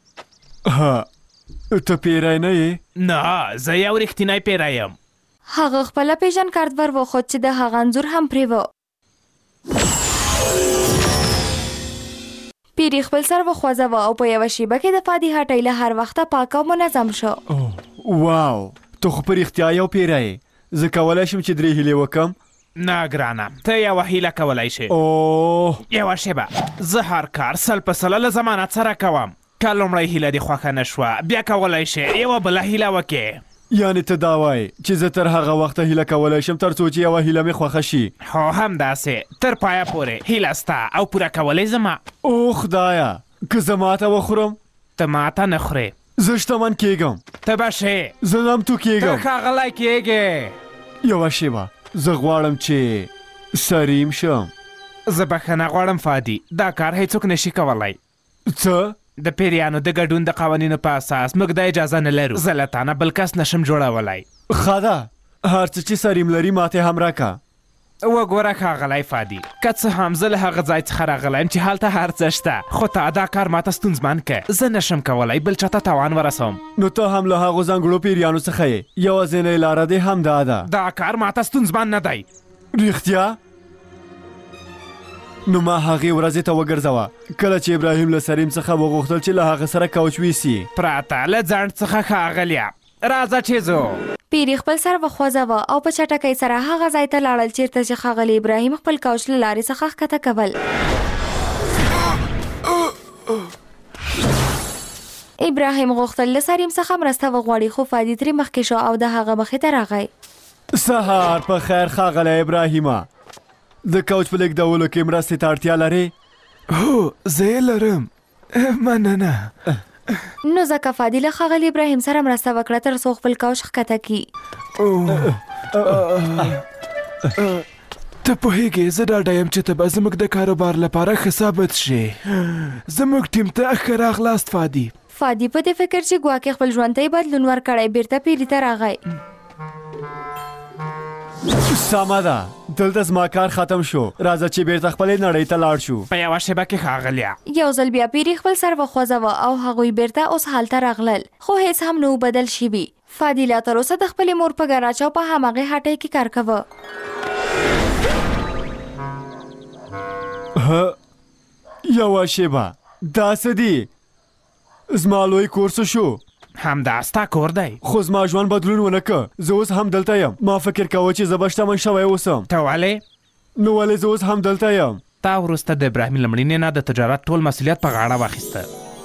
ته پیری نه یې نه زه یو رښتینی پیری یم هغه خپله پیژن کارت ور وښود چې د هغه انځور هم پرې و پیری خپل سر وخوځوه او په یوه شیبه کې د فادي هټۍ له هر وخته پاک او منظم شو واو ته خو په رښتیا یو پیری یې زه کولی شم چې 3 هیلې وکم نه ګرانه ته یوه هیله کولی شې یوه شیبه زه هر کار سل په سله له ضمانت سره کوم که لومړی هیله دې خوښه نه شوه بیا کولی شې یوه بله هیله وکړې یعنې ته دا وایې چې زه تر هغه وخته هیله کولی شم تر څو چې یوه هیله مې خوښه شي هو همداسې تر پایه پورې هیله ستا او پوره کولی زما او خدایه که زه ماته وخورم ته ماته نه خورې زه شتمن کېږم ته به شې زه نمتو کېږم ته ښاغلی کېږې یوه شیبه زه غواړم چې سریم شم زه بخښنه غواړم فادي دا کار هیڅوک نشي کولی څه د پیریانو د ګډون د قوانینو په اساس موږ دا اجازه نه لرو زه له تا نه بل کس نشم جوړولی ښه ده هر څه چې سریم لري ماته هم راکه وګوره ښاغلی فادي که څه هم زه له هغه ځای څخه راغلی یم چې هلته هر څه شته خو تا دا کار ماته ستونزمن که زه نشم کولی بل چاته تاوان ورسوم نو ته هم له هغو ځانګړو پیریانو څخه یې یوازینۍ لاره دې همدا ده دا کار ماته ستونزمن نه دی رښتیا نو ما هغې ورځې ته وګرځوه کله چې ابراهیم له سریم څخه وغوښتل چې له هغه سره کوچ ویسي. پراته له ځنډ څخه ښاغلیه راځه چې ځو. پیری خپل سر وخوځوه او په چټکۍ سره هغه ځای ته لاړل چیرته چې ښاغلی ابراهیم خپل کوچ له لارې څخه ښکته کول. ابراهیم غوښتل له سریم څخه مرسته وغواړي خو فادي ترې مخکې شو او د هغه مخې ته راغی. سهار په خیر ښاغلی ابراهیمه. د کوچ په لېږدولو کې مرستې ته اړتیا لرې؟ هو زه یې لرم مننه. نو ځکه فادي له ښاغلي ابراهیم سره مرسته وکړه تر څو خپل کوچ ښکته کړي. ته پوهېږې زه ډاډه یم چې ته به زموږ د کاروبار لپاره ښه ثابت شې. زموږ ټیم ته ښه راغلاست فادي. فادي په دې فکر چې ګواکې خپل ژوند ته یې بدلون ورکړی بیرته پیري ته راغی. سمه ده دلته زما کار ختم شو راځه چې بیرته خپلې نړۍ ته لاړ شو. په یوه شیبه کې ښاغلیه. یو ځل بیا پیري خپل سر وخوځوه او هغوی بیرته اوس حال ته راغلل خو هیڅ هم نه بدل شوي. فادي لا تر اوسه د خپلې مور په ګراج او په هماغې هټۍ کې کار کوه. یوه شیبه دا څه دي؟ زما لوی کور څه شو؟ همدا ستا کور دی. خو زما ژوند بدلون ونه که زه اوس هم دلته یم. ما فکر کوه چې زه به شتمن شوی اوسم. ته ولې؟ نو ولې زه اوس هم دلته یم؟ تا وروسته د ابراهیم له مړینې نه د تجارت ټول مسؤلیت په غاړه واخیسته.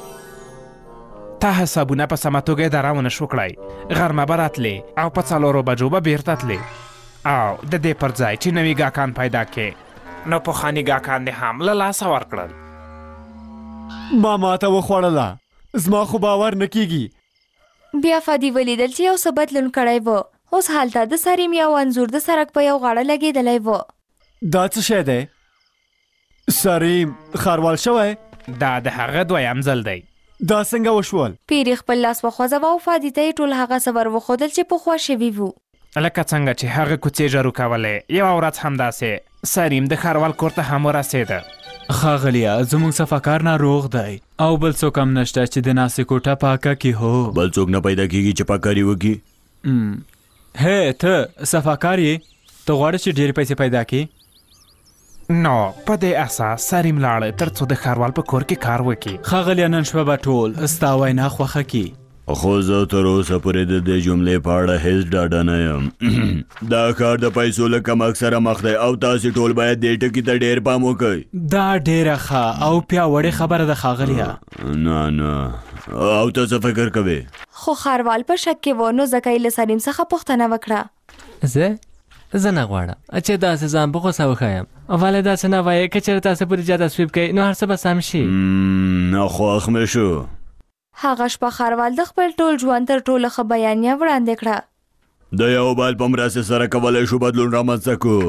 تا حسابونه په سمه توګه اداره ونه شو کړی. غرمه به راتلې او په 4 بجو به بیرته تلې او د دې پر ځای چې نوي ګاهکان پیدا کړې نو پخواني ګاهکان دې هم له لاسه ورکړل. ما ماته وخوړله زما خو باور نه کیږي. بیا فادي ولیدل چې یو څه بدلون کړی و. اوس هلته د سریم یو انځور د سړک په یو غاړه لګېدلی و. دا څه شی دی؟ سریم ښاروال شوی؟ دا د هغه دویم ځل دی. دا څنګه وشول؟ پیري خپل لاس وخوځوه او فادي ته یې ټول هغه څه ور وښودل چې پخوا شوي وو. لکه څنګه چې هغه کوڅې جارو کولې یوه ورځ همداسې سریم د ښاروال کور ته هم ورسېده. ښاغلیه زموږ صفاکار ناروغ دی او بل څوک هم نشته چې د ناستې کوټه پاکه کړي. هو بل څوک نه پیدا کېږي چې پاککاري وکړي. هی ته صفاکار یې؟ ته غواړې چې ډېرې پیسې پیدا کړي؟ نو په دې اساس سریم لاړه تر څو د ښاروال په کور کې کار وکړي. ښاغلیه نن شپه به ټول ستا وینا خوښه کړي. خو زه تر اوسه پورې د دې جملې په اړه هیڅ ډاډه نه یم. دا کار د پیسو له کمښت سره مخ دی او تاسې ټول باید دې ټکي ته ډېر پام وکړئ. دا ډېره ښه او پیاوړې خبره ده ښاغلیه. نه او ته څه فکر کوې؟ خو ښاروال په شک کې و نو ځکه یې له سریم څخه پوښتنه وکړه. زه نه غواړم چې داسې ځان په غوسه وښیم. ولې داسې نه وایې که چېرې تاسې پورې جا تصویب کوئ نو هر څه به سم شي. خوښ مې شو. هغه شپه ښاروال د خپل ټول ژوند تر ټولو ښه بیانیه وړاندې کړه. د یو بل په مرستې سره کولی شو بدلون رامنځته کړو.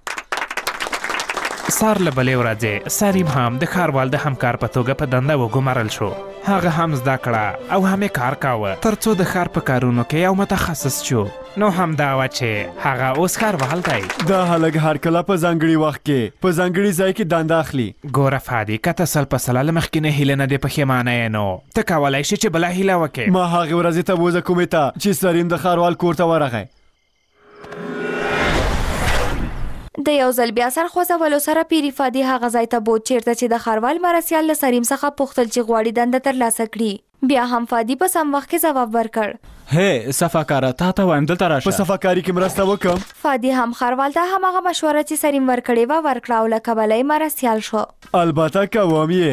سهار له بلې ورځې سریم هم د ښاروال د همکار په توګه په دنده وګمارل شو. هغه هم زده کړه او هم یې کار کاوه تر څو د ښار په کارونو کې یو متخصص شو. نو همدا وه چې هغه اوس ښاروال دی. دا هلک هر کله په ځانګړي وخت کې په ځانګړي ځای کې دنده اخلي. ګوره فادي که ته 100% له مخکینۍ هیلې نه دې پښیمانه یې نو ته کولی شې چې بله هیله وکړې. ما هغې ورځې ته بوزه کومې ته چې سریم د ښاروال کور ته ورغی. د یو ځل بیا سر خوځولو سره پیري فادي هغه ځای ته بوت چیرته چې د ښاروال مرستیال له سریم څخه پوښتل چې غواړي دنده ترلاسه کړي. بیا هم فادي په سم وخت کې ځواب ورکړ. هی صفاکاره تا ته وایم دلته راشه. په صفاکاري کې مرسته وکړم. فادي هم ښاروال ته هماغه مشوره چې سریم ورکړې وه ورکړه او له کبله یې مرستیال شو. البته کوم یې.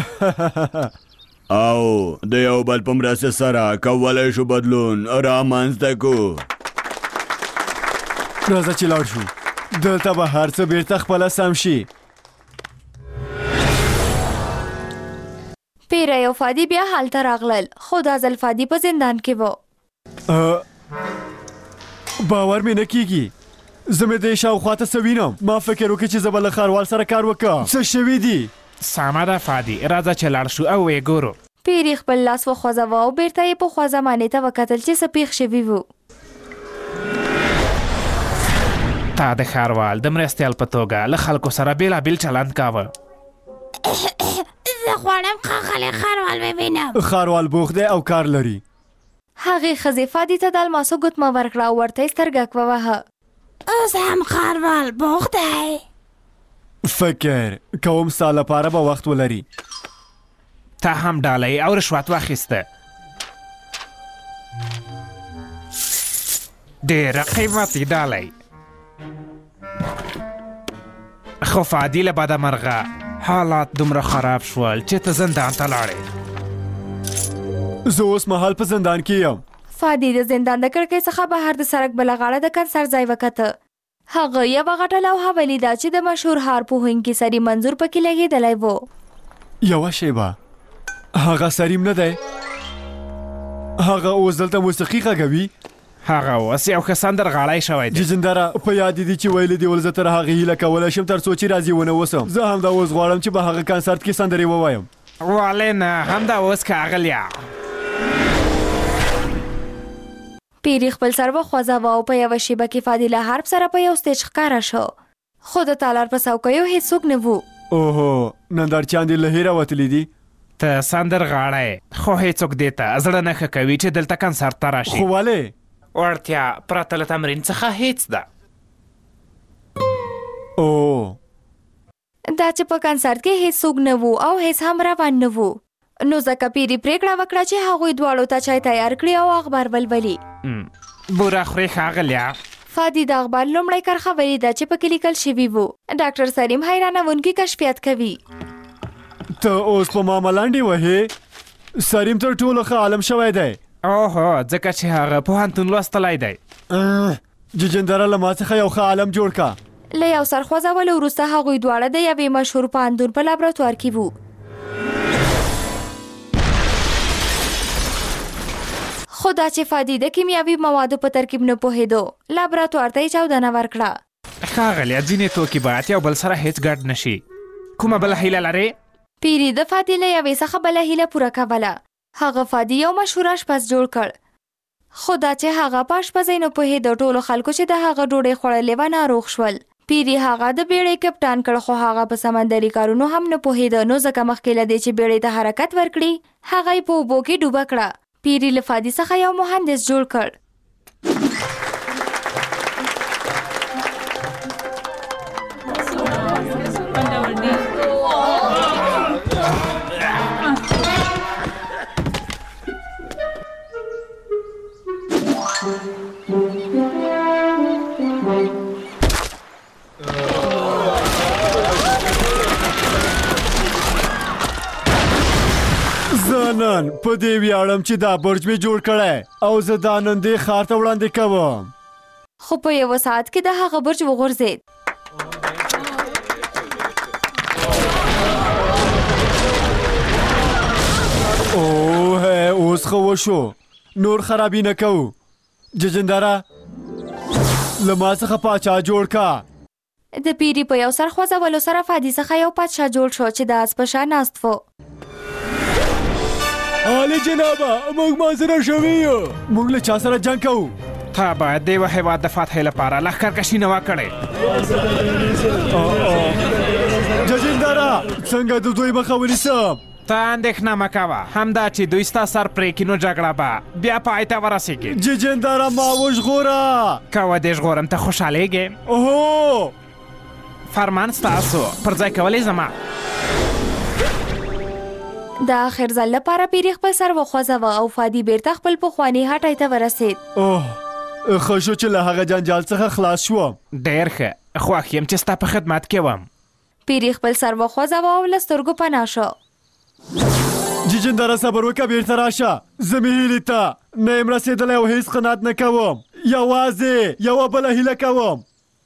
او د یو بل په مرستې سره کولی شو بدلون رامنځته کړو. راځه چې لاړ شو. دلته به هر څه بیرته خپله سم شي. پیری او فادي بیا هلته راغلل خو دا ځل فادي په زندان کې و. باور مې نه کیږي. زه مې دې شاوخوا ته څه وینم. ما فکر وکړ چې زه به له ښاروال سره کار وکړم. څه شوي دي؟ سمه ده فادي راځه چې لاړ شو او ویې ګورو. پیری خپل لاس وخوځوه او بیرته یې پخوا زمانې ته وکتل چې څه پېښ شوي وو. تا د ښاروال د مرستیال په توګه له خلکو سره بېلابېل چلند کاوه. زه غواړم ښاغلی ښاروال ووینم. ښاروال بوخت دی او کار لري. هغې ښځې فادي ته د الماسو ګوتمه ورکړه او ورته یې سترګک ووهه. اوس هم ښاروال بوخت دی. فکر کوم ستا لپاره به وخت ولري. تا هم ډالۍ او رشوت واخیسته. ډېره قیمتي ډالۍ. خو فادي له بده مرغه حالات دومره خراب شول چې ته زندان ته لاړې. زه اوس مهال په زندان کې یم. فادي د زندان د کړکۍ څخه بهر د سړک بله غاړه د کنسر ځای وکته. هغه یوه غټه لوحه ولیده چې د مشهور هار پوهونکي سریم منظور پکې لګېدلی و. یوه شیبه، هغه سریم نه دی؟ هغه اوس دلته موسیقي غږوي؟ هغه اوس یو ښه سندرغاړی شوی دی. ججندره په یاد دي چې ویلي دي ول زه تر هغې هیله کولی شم تر څو چې راضي ونه اوسم. زه همدا اوس غواړم چې په هغه کنسرت کې سندرې ووایم. ولې نه، همدا اوس ښاغلیا. پیری خپل سر وخوځاوه او په یوه شیبه کې فادي له هارپ سره په یو سټیج ښکاره شو. خو د تالار په څوکیو هېڅوک نه وو. اوهو، نندارچیان دې له هیره وتلي دي. ته سندرغاړی، خو هېڅوک دې ته زړه نه ښه کوي چې دلته کنسرت ته راشي. خو ولې؟ وړتیا پرته له تمرین څخه هېڅ ده. اوه، دا چې په کنسرت کې هېڅوک نه وو او هېڅ هم روان نه وو، نو ځکه پیری پرېکړه وکړه چې هغوی دواړو ته چای تیار کړي او اخبار ولولي. بوره خورې ښاغلیا. فادي د اخبار لومړی کرښه ولیده چې پکې لیکل شوي وو: ډاکټر سریم حیرانوونکي کشفیات کوي. ته اوس په ما ملانډې وهې؟ سریم تر ټولو ښه عالم شوی دی. اوهو، ځکه چې هغه پوهنتون لوستلی دی. ججندره له ما څخه یو ښه عالم جوړ کا. له یو سر خوځولو وروسته هغوی دواړه د یوې مشهور پوهنتون په لابراتوار کې وو. خو دا چې فادي د کیمیاوي موادو په ترکیب نه پوهېدو، لابراتوار ته یې چاودنه ورکړه. ښاغلیا، ځینې توکي باید یو بل سره هېڅ ګډ نه شي. کومه بله هیله لرې؟ پیری د فادي له یوې څخه بله هیله پوره کوله. هغه فادي یو مشهور اشپز جوړ کړ. خو دا چې هغه په اشپزۍ نه پوهېده، ټولو خلکو چې د هغه ډوډۍ خوړلې وه ناروغ شول. پیری هغه د بیړۍ کپټان کړ، خو هغه په سمندري کارونو هم نه پوهېده، نو ځکه مخکې له دې چې بیړۍ ته حرکت ورکړي، هغه یې په اوبو کې ډوبه کړه. پیری له فادي څخه یو مهندس جوړ کړ. نن په دې ویاړم چې دا برج مې جوړ کړی او زه دا نن دې ښار ته وړاندې کوم. خو په یوه ساعت کې د هغه برج وغورځېد. اوه، اوس ښه وشو، نور خرابي نه کوو. ججندره، له ما څخه پاچا جوړ کا. د پیری په یو سر خوځولو سره فادي څخه یو پادشاه جوړ شو چې د اس په شا ناست و. عالی جنابه، موږ معذره شوي یو. موږ له چا سره جنګ کوو؟ تا باید د یوه هېواد د فتحې لپاره لښکرکشي نه وه کړې. ججندره، څنګه د دوی مخه ونیسم؟ ته اندېښنه مه کوه، همدا چې دوی ستا سر پرې کړي نو جګړه به بیا پای ته ورسېږي. ججندره، ما وژغوره. که ودې ژغورم ته خوشحالېږې؟ اوهو، فرمان ستاسو، پر ځای کولی زما. د آخر ځل لپاره پیری خپل سر وخوځوه او فادي بیرته خپل پخواني هټۍ ته ورسېد. اوه، ښه شو چې له هغه جنجال څخه خلاص شوم. ډېر ښه، خوښ یم چې ستا په خدمت کې وم. پیری خپل سر وخوځوه او له سترګو پناه شو. ججندره، صبر وکړه، بیرته راشه. زه مې هیلې ته نه یم رسېدلی او هېڅ قناعت نه کوم. یوازې یوه بله هیله کوم.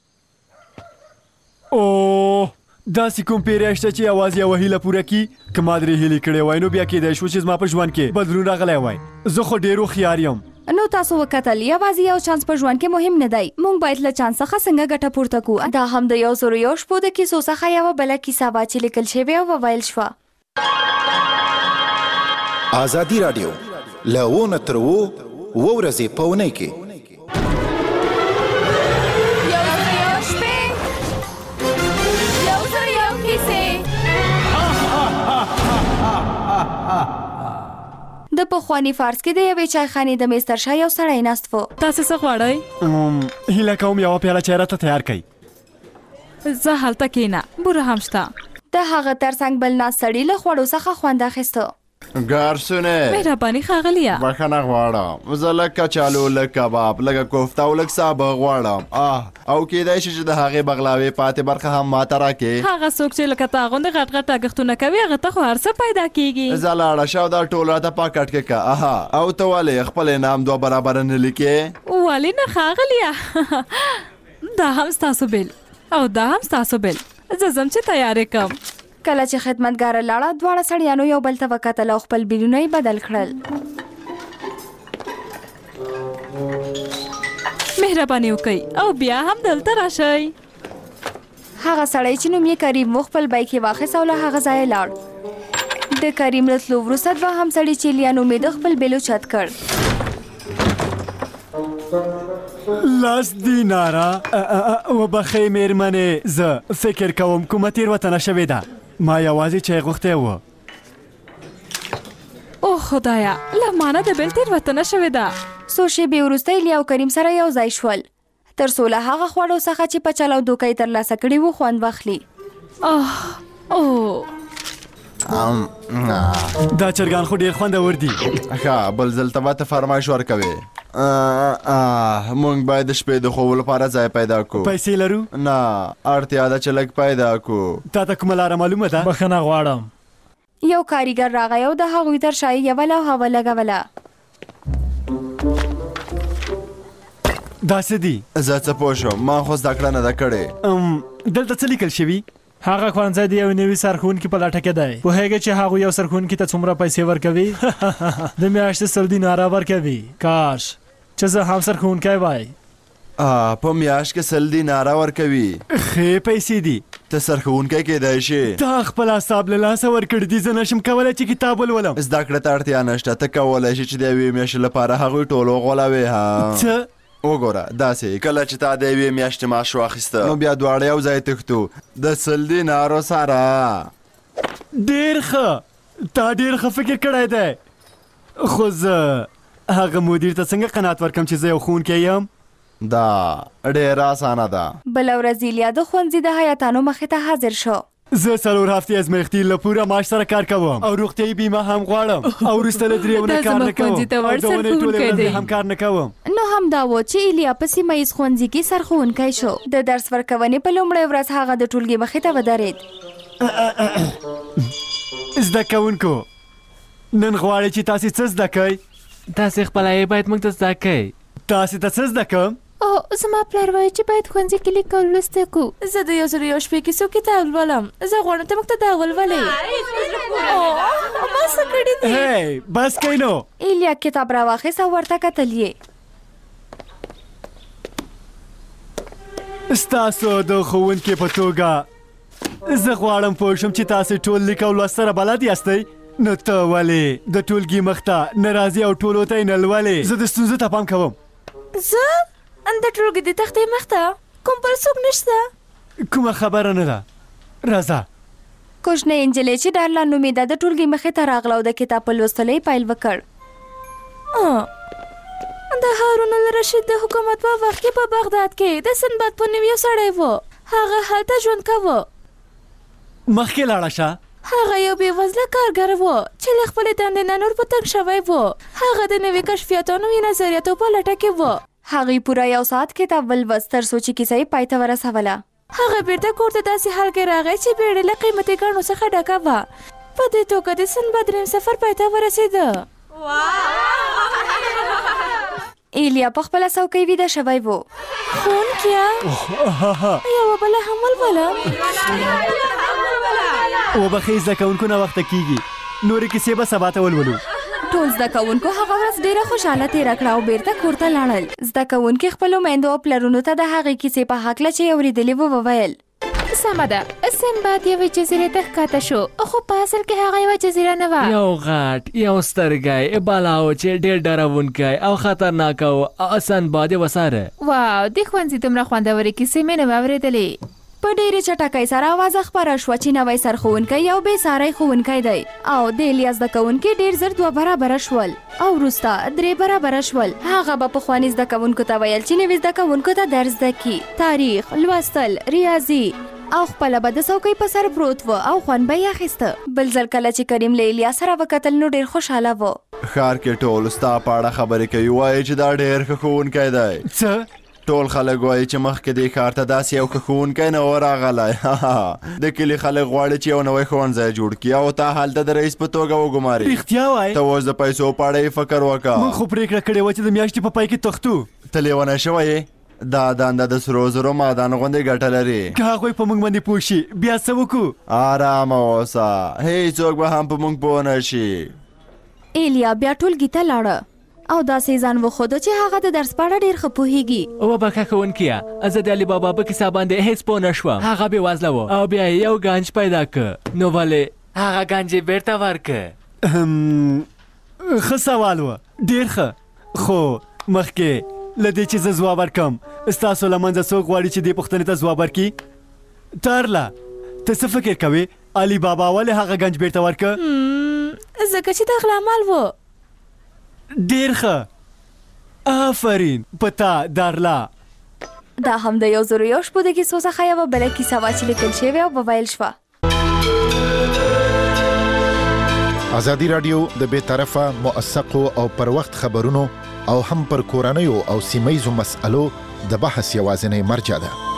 اوه، داسې کوم پیری شته چې یوازې یوه هیله پوره کړي؟ که ما درې هیلې کړې وای نو بیا کیدای شو چې زما په ژوند کې بدلون راغلی وای. زه خو ډېر هوښیار یم. نو تاسو وکتل، یوازې یو چانس په ژوند کې مهم نه دی. موږ باید له چانس څخه څنګه ګټه پورته کړو. دا هم د 101 شپو د کیسو څخه یوه بله کیسه وه چې لیکل شوې او وویل شوه. ازادي راډیو له 1 تر 2 ورځې په اونۍ کې د پخواني فارس کې د یوې چایخانې د میز تر شا یو سړی ناست و. تاسو څه غواړئ؟ هیله کوم یوه پیاله چای راته تیار کړئ. زه هلته کېنه بوره هم شته. د هغه ترڅنګ بل ناست سړي له خوړو څخه خوند اخیسته. ګارسونه مهرباني ښاغلیه. بخښنه غواړم، زه لږ کچالو، لږ کباب، لږه کوفته او لږ سابه غواړم. او کیدای شي چې د هغې بغلاوې پاتې برخه هم ماته راکې. هغه څوک چې لکه تا غوندې غټ غټ لګښتونه کوي هغه ته خو هر څه پیدا کېږي. زه لاړه شه او دا ټول راته پاکټ کې که. او ته ولې خپل انعام 2 برابره نه لیکې؟ ولې نه ښاغلیه، دا هم ستاسو بیل او دا هم ستاسو بیل. زه ځم چې تیارې کړم. کله چې خدمتګاره لاړه دواړه سړیانو یو بل ته وکتل او خپل بیلونه یې بدل کړل. مهرباني وکړئ او بیا هم دلته راشئ. هغه سړی چې نوم یې کریم و خپل بیک یې واخیست او له هغه ځایه لاړ. د کریم له تلو وروسته دوهم سړي چې ایلیا نومېده خپل بیل اوچت کړ. 10 دیناره وبخښئ مېرمنې، زه فکر کوم کومه تېروتنه شوې ده. ما یوازې چای غوښتی و. او خدایا، له مانه د بیل تېروتنه شوې ده. څو شېبې وروسته ایلیا او کریم سره یو ځای شول تر څو له هغه خوړو څخه چې په چل او دوکه یې ترلاسه کړي وو خوند واخلي. دا چرګان خو ډېر خوندور دي. ښه، بل ځل ته به ته فرمایش ورکوې. موږ باید د شپې د خوب لپاره ځای پیدا کړو. پیسې لرو؟ نه، اړتیا ده چې لږ پیدا کړو. تا ته کومه لاره معلومه ده؟ بخښنه غواړم. یو کاریګر راغی او د هغوی تر شا یې یوله او هوا لګوله. دا څه دي؟ زه څه پوه شم، ما خو زده کړه نه ده کړې. دلته څه لیکل شوي؟ هغه ښوونځی د یو نوي سرښوونکي په لټه کې دی. پوهېږې چې هغوی یو سرښوونکي ته څومره پیسې ورکوي؟ د میاشتې 100 دیناره ورکوي. کاش چې زه هم سرښوونکی وای. په میاشت کې 100 دیناره ورکوي. ښې پیسې دي. ته سرښوونکی کېدای شي. تا خپل اعصاب له لاسه ورکړي دي. زه نشم کولی چې کتاب ولولم. زده کړه ته اړتیا نشته. ته کولی شي چې د یوې میاشتې لپاره هغوی ټول وغولوې. څه؟ وګوره، داسې کله چې تا د یوې میاشتې معاش واخیسته نو بیا دواړه یو ځای تښتو د 100 دینارو سره. ډېر ښه، تا ډېر ښه فکر کړی دی. خو زه هغه مدیر ته څنګه قناعت ورکړم چې زه یو ښوونکی یم؟ دا ډېره اسانه ده. بله ورځ ایلیا د ښوونځي د هیاتانو مخې ته حاضر شو. زه 4 هفتې ازمایښتي له پوره معاش سره کار کوم او روغتیایي بیمه هم غواړم او وروسته له 3 ورځې کار نه کوم او د اونۍ ټولې ورځې هم کار نه کوم. نو همدا و چې ایلیا په سیمه ییز ښوونځي کې سرښوونکی شو. د درس ورکونې په لومړۍ ورځ هغه د ټولګي مخې ته ودرېد. زده کوونکو، نن غواړئ چې تاسې څه زده کوئ؟ تاسې خپله باید موږ ته زده کوئ. تاسې ته څه زده کوم؟ زما پلار وایي چې باید ښوونځي کې لیک او لوست وکړو. زه د 101 شپې کیسو کتاب لولم. زه غواړم ته موږ ته دا ولولې. ما څه کړي دي؟ هی بس کوئ نو. ایلیا کتاب راواخیست او ورته کتل یې. ستاسو د ښوونکي په توګه زه غواړم پوه شم چې تاسې ټول لیک او لوست سره بلد یاستئ. نو ته ولې د ټولګي مخ ته نه راځې او ټولو ته یې نه لولې؟ زه د ستونزو ته پام کوم. زه د ټولګي د تختې مخ ته کوم بل څوک نشته. کومه خبره نه ده. راځه. کوچنۍ نجلۍ چې ډارلا نومېده د ټولګي مخې ته راغله او د کتاب په لوستلو یې پیل وکړ. د هارون الرشید د حکومت په وخت کې په بغداد کې د سنباد په نوم یو سړی و. هغه هلته ژوند کوه. مخکې لاړه شه. هغه یو بېوزله کارګر و چې له خپلې دندې نه نور په تنګ شوی و. هغه د نوي کشفیاتو نوي نظریاتو په لټه کې و. هغې پوره 1 ساعت کتاب ولوست تر څو چې کیسه یې پای ته ورسوله. هغه بیرته کور ته داسې حال کې راغی چې بیړۍ له قیمتي ګاڼو څخه ډکه وه. په دې توګه د سنباد دریم سفر پای ته ورسېده. ایلیا په خپله څوکۍ ویده شوی و. ښوونکیه، یوه بله هم ولولم. وبخښئ، زده کوونکو ناوخته کېږي. نورې کیسې به سبا ته ولولو. ټول زده کوونکو هغه ورځ ډېره خوشحاله تېره کړه او بیرته کور ته لاړل. زده کوونکي خپلو میندو او پلرونو ته د هغې کیسې په هکله چې یې اورېدلې وو وویل. سمه ده، سنباد یوې جزیرې ته ښکته شو خو په اصل کې هغه یوه جزیره نه وه. یو غټ یو سترګی بالا و چې ډېر ډارونکی او خطرناک و. سنباد یې وساره. واو، د ښوونځي دومره خوندورې کیسې مې نه وې اورېدلې. په ډېرې چټکۍ سره اوازه خپره شوه چې نوی سرښوونکی یو بې ساری ښوونکی دی او د ایلیا زده کوونکي ډېر زر 2 برابره شول او وروسته 3 برابره شول. هغه به پخواني زده کوونکو ته ویل چې نوي زده کوونکو ته درس زده کړي. تاریخ، لوستل، ریاضي او خپله به د څوکۍ په سر پروت و او خوند به یې اخیسته. بل ځل کله چې کریم له الیا سره وکتل نو ډېر خوشحاله و. ښار کې ټول ستا په اړه خبرې کوي، وایي چې دا ډېر ښه ښوونکی دی. څه؟ ټول خلک وایي چې مخکې دې ښار ته داسې یو ښه ښوونکی نه و راغلی. د کلي خلک غواړي چې یو نوی ښوونځی جوړ کړي او تا هلته د رئیس په توګه وګماري. رښتیا وایې؟ ته اوس د پیسو په اړه یې فکر وکړه. موږ خو پرېکړه کړې وه چې د میاشتې په پای کې تښتو. ته لیونی شوی یې؟ دا دنده د سرو زرو معدن غوندې ګټه لري. که هغوی په موږ باندې پوه شي بیا څه وکړو؟ ارامه اوسه، هېڅوک به هم په موږ پوه نه شي. ایلیا بیا ټولګي ته لاړه او داسې ځان وښوده چې هغه د درس په اړه ډېر ښه پوهېږي. وبخښه ښوونکیه، زه د علي بابا په کیسه باندې هېڅ پوه نه شوم. هغه بېوزله و او بیا یې یو ګنج پیدا کړ، نو ولې هغه ګنج یې بېرته ورکړ؟ ښه سوال و، ډېر ښه. خو مخکې له دې چې زه ځواب ورکړم، ستاسو له منځه څوک غواړي چې دې پوښتنې ته ځواب ورکړي؟ تارلا، ته څه فکر کوې؟ علي بابا ولې هغه ګنج بېرته ورکړ؟ ځکه چې د غلا مال و. ډېر ښه، آفرین په تا دارلا. دا هم د 1001 شپو د کیسو څخه یوه بله کیسه وه چې لیکل شوې او وویل شوه. ازادي راډیو د بې طرفه موثقو او پر وخت خبرونو او هم پر کورنیو او سیمه ییزو مسألو د بحث یوازینۍ مرجع ده.